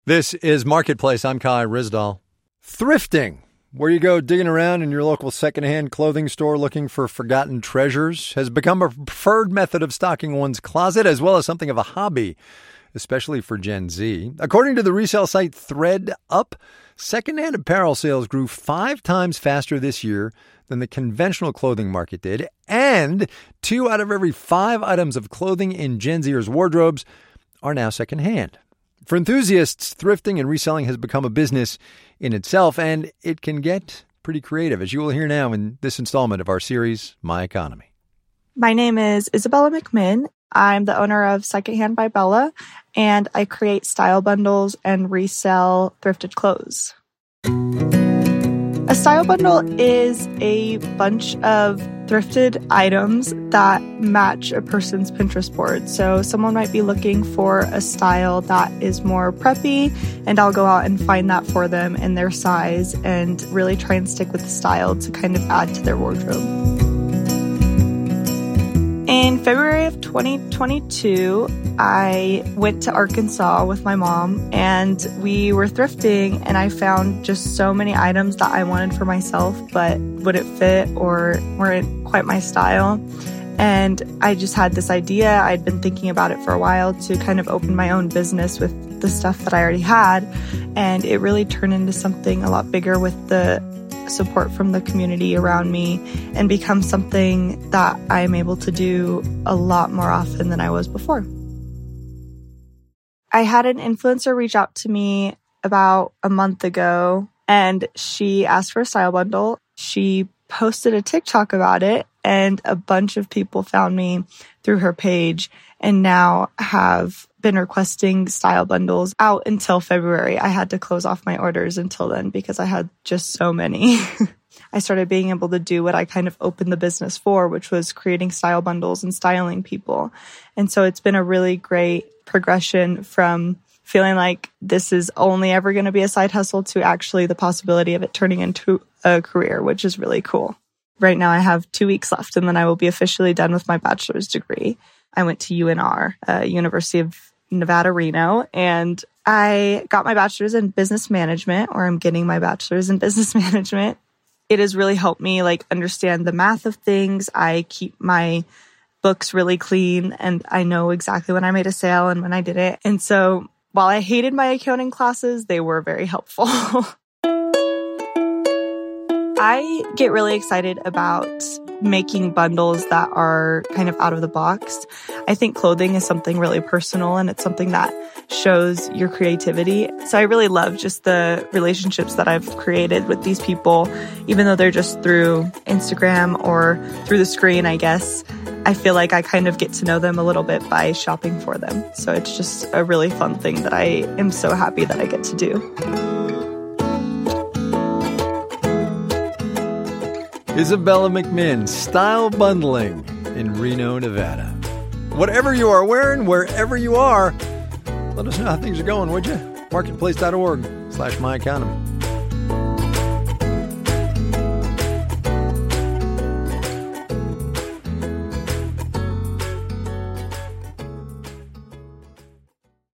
This is Marketplace. I'm Kai Rizdal. Thrifting, where you go digging around in your local secondhand clothing store looking for forgotten treasures, has become a preferred method of stocking one's closet as well as something of a hobby, especially for Gen Z. According to the resale site ThredUp, secondhand apparel sales grew 5 times faster this year than the conventional clothing market did, and 2 out of every 5 items of clothing in Gen Zers' wardrobes are now secondhand. For enthusiasts, thrifting and reselling has become a business in itself, and it can get pretty creative, as you will hear now in this installment of our series, My Economy. My name is Isabella McMinn. I'm the owner of Secondhand by Bella, and I create style bundles and resell thrifted clothes. A style bundle is a bunch of thrifted items that match a person's Pinterest board. So someone might be looking for a style that is more preppy, and I'll go out and find that for them in their size and really try and stick with the style to kind of add to their wardrobe. In February of 2022, I went to Arkansas with my mom and we were thrifting, and I found just so many items that I wanted for myself but wouldn't fit or weren't quite my style. And I just had this idea. I'd been thinking about it for a while to kind of open my own business with the stuff that I already had. And it really turned into something a lot bigger with the support from the community around me and become something that I'm able to do a lot more often than I was before. I had an influencer reach out to me about a month ago, and she asked for a style bundle. She posted a TikTok about it, and a bunch of people found me through her page and now have been requesting style bundles out until February. I had to close off my orders until then because I had just so many. I started being able to do what I kind of opened the business for, which was creating style bundles and styling people. And so it's been a really great progression from feeling like this is only ever going to be a side hustle to actually the possibility of it turning into a career, which is really cool. Right now I have 2 weeks left and then I will be officially done with my bachelor's degree. I went to UNR, University of Nevada, Reno, and I got my bachelor's in business management, or I'm getting my bachelor's in business management. It has really helped me understand the math of things. I keep my books really clean and I know exactly when I made a sale and when I did it. And so while I hated my accounting classes, they were very helpful. I get really excited about making bundles that are kind of out of the box. I think clothing is something really personal and it's something that shows your creativity. So I really love just the relationships that I've created with these people, even though they're just through Instagram or through the screen, I guess. I feel like I kind of get to know them a little bit by shopping for them. So it's just a really fun thing that I am so happy that I get to do. Isabella McMinn, style bundling in Reno, Nevada. Whatever you are wearing, wherever you are, let us know how things are going, would you? Marketplace.org/myeconomy.